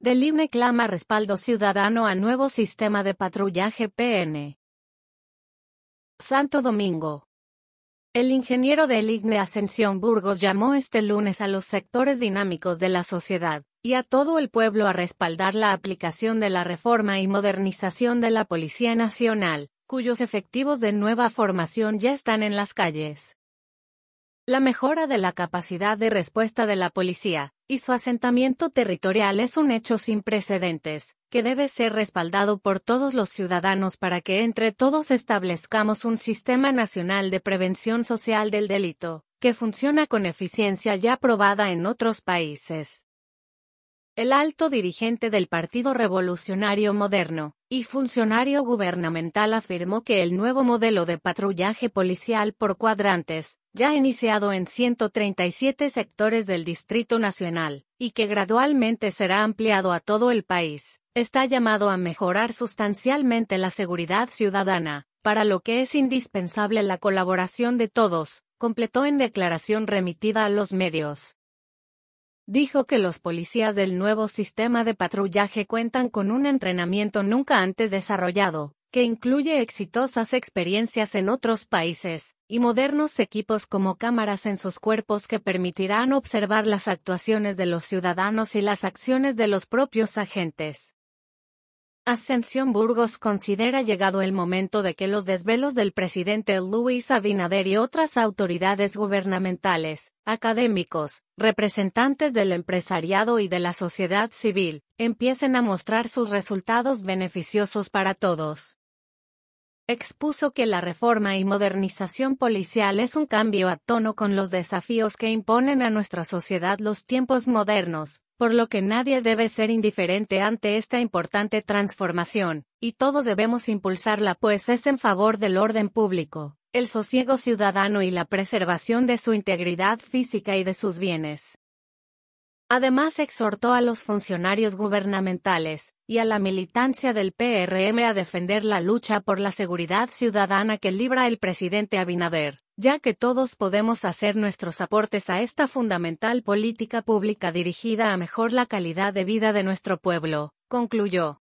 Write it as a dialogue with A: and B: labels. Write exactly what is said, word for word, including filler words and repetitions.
A: Del I N E clama respaldo ciudadano a nuevo sistema de patrullaje P N. Santo Domingo. El ingeniero del I N E Ascensión Burgos llamó este lunes a los sectores dinámicos de la sociedad y a todo el pueblo a respaldar la aplicación de la reforma y modernización de la Policía Nacional, cuyos efectivos de nueva formación ya están en las calles. La mejora de la capacidad de respuesta de la policía y su asentamiento territorial es un hecho sin precedentes, que debe ser respaldado por todos los ciudadanos para que entre todos establezcamos un sistema nacional de prevención social del delito, que funciona con eficiencia ya probada en otros países. El alto dirigente del Partido Revolucionario Moderno y funcionario gubernamental afirmó que el nuevo modelo de patrullaje policial por cuadrantes, ya iniciado en ciento treinta y siete sectores del Distrito Nacional, y que gradualmente será ampliado a todo el país, está llamado a mejorar sustancialmente la seguridad ciudadana, para lo que es indispensable la colaboración de todos, completó en declaración remitida a los medios. Dijo que los policías del nuevo sistema de patrullaje cuentan con un entrenamiento nunca antes desarrollado, que incluye exitosas experiencias en otros países, y modernos equipos como cámaras en sus cuerpos que permitirán observar las actuaciones de los ciudadanos y las acciones de los propios agentes. Ascensión Burgos considera llegado el momento de que los desvelos del presidente Luis Abinader y otras autoridades gubernamentales, académicos, representantes del empresariado y de la sociedad civil, empiecen a mostrar sus resultados beneficiosos para todos. Expuso que la reforma y modernización policial es un cambio a tono con los desafíos que imponen a nuestra sociedad los tiempos modernos, por lo que nadie debe ser indiferente ante esta importante transformación, y todos debemos impulsarla pues es en favor del orden público, el sosiego ciudadano y la preservación de su integridad física y de sus bienes. Además exhortó a los funcionarios gubernamentales y a la militancia del P R M a defender la lucha por la seguridad ciudadana que libra el presidente Abinader, ya que todos podemos hacer nuestros aportes a esta fundamental política pública dirigida a mejorar la calidad de vida de nuestro pueblo, concluyó.